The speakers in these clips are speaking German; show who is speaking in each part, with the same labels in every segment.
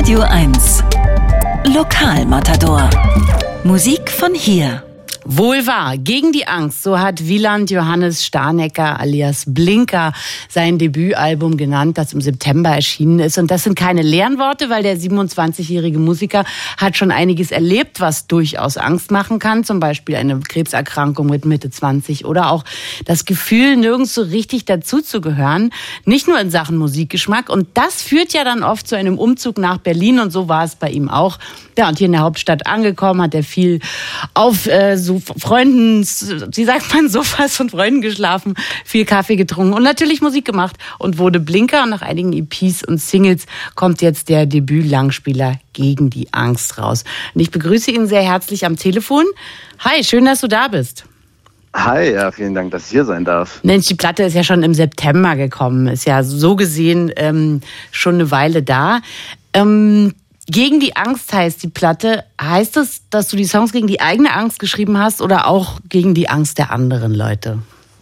Speaker 1: Radio 1 Lokalmatador. Musik von hier.
Speaker 2: Wohl wahr, gegen die Angst, so hat Wieland Johannes Starnecker alias Blinker sein Debütalbum genannt, das im September erschienen ist. Und das sind keine leeren Worte, weil der 27-jährige Musiker hat schon einiges erlebt, was durchaus Angst machen kann. Zum Beispiel eine Krebserkrankung mit Mitte 20 oder auch das Gefühl, nirgends so richtig dazuzugehören. Nicht nur in Sachen Musikgeschmack. Und das führt ja dann oft zu einem Umzug nach Berlin. Und so war es bei ihm auch. Ja, und hier in der Hauptstadt angekommen, hat er viel auf Freunden, wie sagt man, Sofas von Freunden geschlafen, viel Kaffee getrunken und natürlich Musik gemacht und wurde Blinker. Und nach einigen EPs und Singles kommt jetzt der Debüt-Langspieler Gegen die Angst raus. Und ich begrüße ihn sehr herzlich am Telefon. Hi, schön, dass du da bist.
Speaker 3: Hi, ja, vielen Dank, dass ich hier sein darf.
Speaker 2: Mensch, die Platte ist ja schon im September gekommen, ist ja so gesehen schon eine Weile da. Gegen die Angst heißt die Platte. Heißt es, dass du die Songs gegen die eigene Angst geschrieben hast oder auch gegen die Angst der anderen Leute?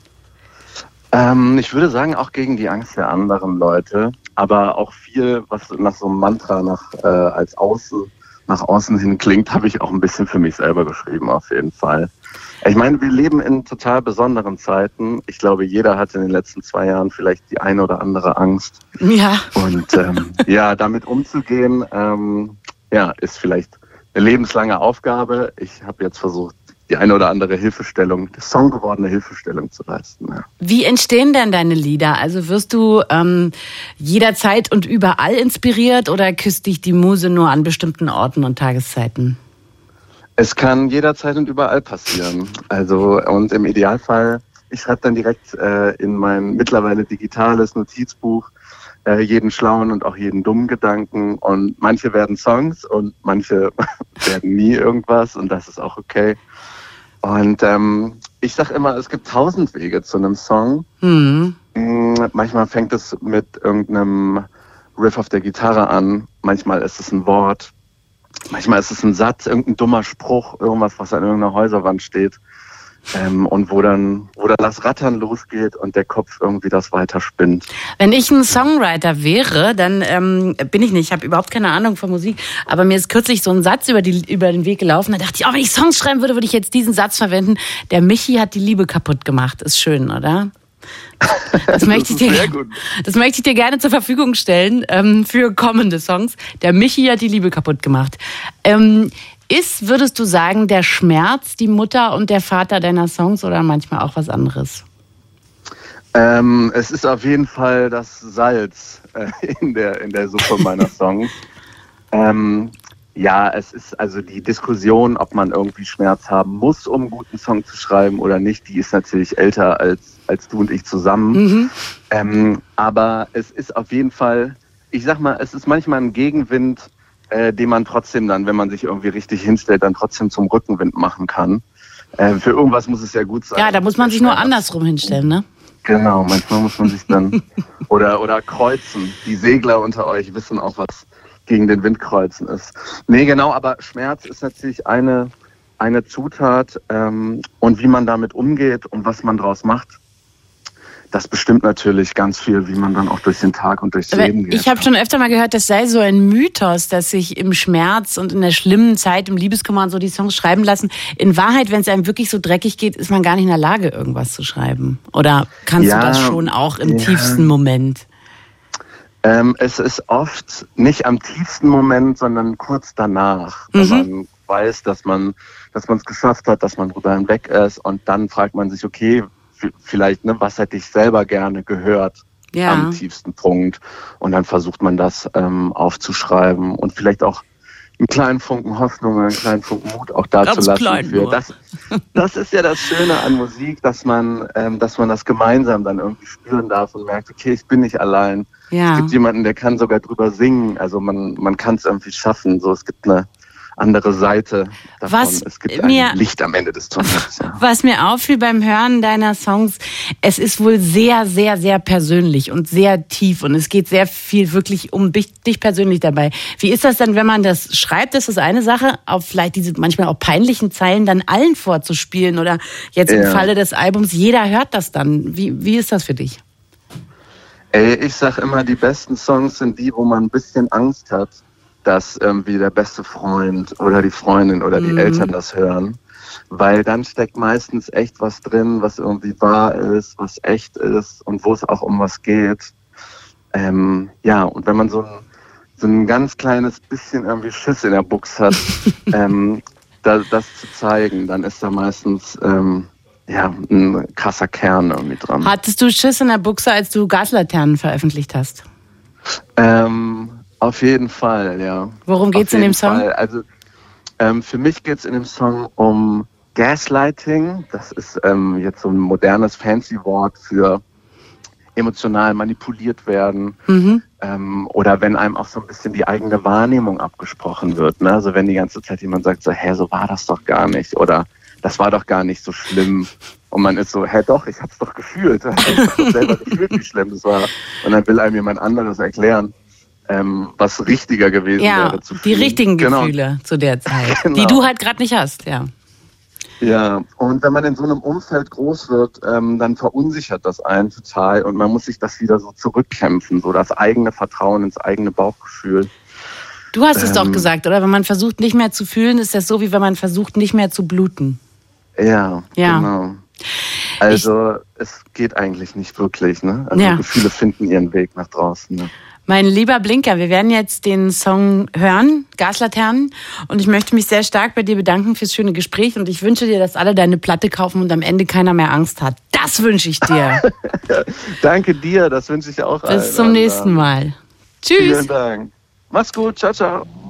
Speaker 3: Ich würde sagen, auch gegen die Angst der anderen Leute, aber auch viel, was nach so einem Mantra nach außen hin klingt, habe ich auch ein bisschen für mich selber geschrieben, auf jeden Fall. Ich meine, wir leben in total besonderen Zeiten. Ich glaube, jeder hat in den letzten 2 Jahren vielleicht die eine oder andere Angst.
Speaker 2: Ja.
Speaker 3: Und damit umzugehen, ist vielleicht eine lebenslange Aufgabe. Ich habe jetzt versucht, die eine oder andere Hilfestellung, die songgewordene Hilfestellung zu leisten. Ja.
Speaker 2: Wie entstehen denn deine Lieder? Also wirst du jederzeit und überall inspiriert oder küsst dich die Muse nur an bestimmten Orten und Tageszeiten?
Speaker 3: Es kann jederzeit und überall passieren. Und im Idealfall, ich schreibe dann direkt in mein mittlerweile digitales Notizbuch jeden schlauen und auch jeden dummen Gedanken. Und manche werden Songs und manche werden nie irgendwas und das ist auch okay. Und ich sage immer, es gibt 1000 Wege zu einem Song. Mhm. Manchmal fängt es mit irgendeinem Riff auf der Gitarre an. Manchmal ist es ein Wort. Manchmal ist es ein Satz, irgendein dummer Spruch, irgendwas, was an irgendeiner Häuserwand steht. Und wo dann das Rattern losgeht und der Kopf irgendwie das weiter spinnt.
Speaker 2: Wenn ich ein Songwriter wäre, dann bin ich nicht, ich habe überhaupt keine Ahnung von Musik, aber mir ist kürzlich so ein Satz über den Weg gelaufen, da dachte ich, wenn ich Songs schreiben würde, würde ich jetzt diesen Satz verwenden. Der Michi hat die Liebe kaputt gemacht. Ist schön, oder? Das möchte ich dir gerne zur Verfügung stellen für kommende Songs. Der Michi hat die Liebe kaputt gemacht. Ist, würdest du sagen, der Schmerz die Mutter und der Vater deiner Songs oder manchmal auch was anderes?
Speaker 3: Es ist auf jeden Fall das Salz in der Suppe meiner Songs. Es ist also die Diskussion, ob man irgendwie Schmerz haben muss, um einen guten Song zu schreiben oder nicht, die ist natürlich älter als du und ich zusammen. Mhm. Aber es ist auf jeden Fall, ich sag mal, es ist manchmal ein Gegenwind, den man trotzdem dann, wenn man sich irgendwie richtig hinstellt, dann trotzdem zum Rückenwind machen kann. Für irgendwas muss es ja gut sein.
Speaker 2: Ja, da muss man sich nur andersrum hinstellen, ne?
Speaker 3: Genau, manchmal muss man sich dann oder kreuzen. Die Segler unter euch wissen auch, was gegen den Wind kreuzen ist. Nee, genau, aber Schmerz ist natürlich eine Zutat und wie man damit umgeht und was man draus macht, das bestimmt natürlich ganz viel, wie man dann auch durch den Tag und durchs Leben geht.
Speaker 2: Ich habe schon öfter mal gehört, das sei so ein Mythos, dass sich im Schmerz und in der schlimmen Zeit, im Liebeskummer und so die Songs schreiben lassen. In Wahrheit, wenn es einem wirklich so dreckig geht, ist man gar nicht in der Lage, irgendwas zu schreiben. Oder kannst du das schon auch im tiefsten Moment?
Speaker 3: Es ist oft nicht am tiefsten Moment, sondern kurz danach, wenn man weiß, dass man es geschafft hat, dass man drüber hinweg ist und dann fragt man sich, okay, vielleicht, was hätte ich selber gerne gehört am tiefsten Punkt und dann versucht man das aufzuschreiben und vielleicht auch einen kleinen Funken Hoffnung, einen kleinen Funken Mut auch da zu lassen. Das ist ja das Schöne an Musik, dass man das gemeinsam dann irgendwie spüren darf und merkt, okay, ich bin nicht allein. Ja. Es gibt jemanden, der kann sogar drüber singen. Also man kann es irgendwie schaffen. So, es gibt eine andere Seite davon. Es gibt ein Licht am Ende des Tunnels. Ja.
Speaker 2: Was mir auffiel beim Hören deiner Songs, es ist wohl sehr, sehr, sehr persönlich und sehr tief und es geht sehr viel wirklich um dich persönlich dabei. Wie ist das dann, wenn man das schreibt? Das ist eine Sache, auf vielleicht diese manchmal auch peinlichen Zeilen dann allen vorzuspielen oder jetzt im Falle des Albums, jeder hört das dann. Wie ist das für dich?
Speaker 3: Ich sag immer, die besten Songs sind die, wo man ein bisschen Angst hat, dass irgendwie der beste Freund oder die Freundin oder die Eltern das hören. Weil dann steckt meistens echt was drin, was irgendwie wahr ist, was echt ist und wo es auch um was geht. Ja, und wenn man so ein ganz kleines bisschen irgendwie Schiss in der Buchs hat, das zu zeigen, dann ist da meistens ein krasser Kern irgendwie dran.
Speaker 2: Hattest du Schiss in der Buchse, als du Gaslaternen veröffentlicht hast?
Speaker 3: Auf jeden Fall, ja.
Speaker 2: Worum geht's in dem Song?
Speaker 3: Also für mich geht's in dem Song um Gaslighting. Das ist jetzt so ein modernes Fancy-Wort für emotional manipuliert werden. Oder wenn einem auch so ein bisschen die eigene Wahrnehmung abgesprochen wird. Ne? Also wenn die ganze Zeit jemand sagt so, so war das doch gar nicht. Oder das war doch gar nicht so schlimm. Und man ist so, doch, ich hab's doch gefühlt. Ich hab doch selber gefühlt, wie schlimm das war. Und dann will einem jemand anderes erklären, was richtiger gewesen wäre zu fühlen.
Speaker 2: Die richtigen Gefühle zu der Zeit, die du halt gerade nicht hast, ja.
Speaker 3: Ja, und wenn man in so einem Umfeld groß wird, dann verunsichert das einen total und man muss sich das wieder so zurückkämpfen, so das eigene Vertrauen ins eigene Bauchgefühl.
Speaker 2: Du hast es doch gesagt, oder? Wenn man versucht, nicht mehr zu fühlen, ist das so, wie wenn man versucht, nicht mehr zu bluten.
Speaker 3: Ja. Genau. Also es geht eigentlich nicht wirklich, ne? Also Gefühle finden ihren Weg nach draußen, ne?
Speaker 2: Mein lieber Blinker, wir werden jetzt den Song hören, Gaslaternen. Und ich möchte mich sehr stark bei dir bedanken fürs schöne Gespräch. Und ich wünsche dir, dass alle deine Platte kaufen und am Ende keiner mehr Angst hat. Das wünsche ich dir.
Speaker 3: Danke dir, das wünsche ich auch allen.
Speaker 2: Bis zum nächsten Mal. Tschüss.
Speaker 3: Vielen Dank. Mach's gut, ciao, ciao.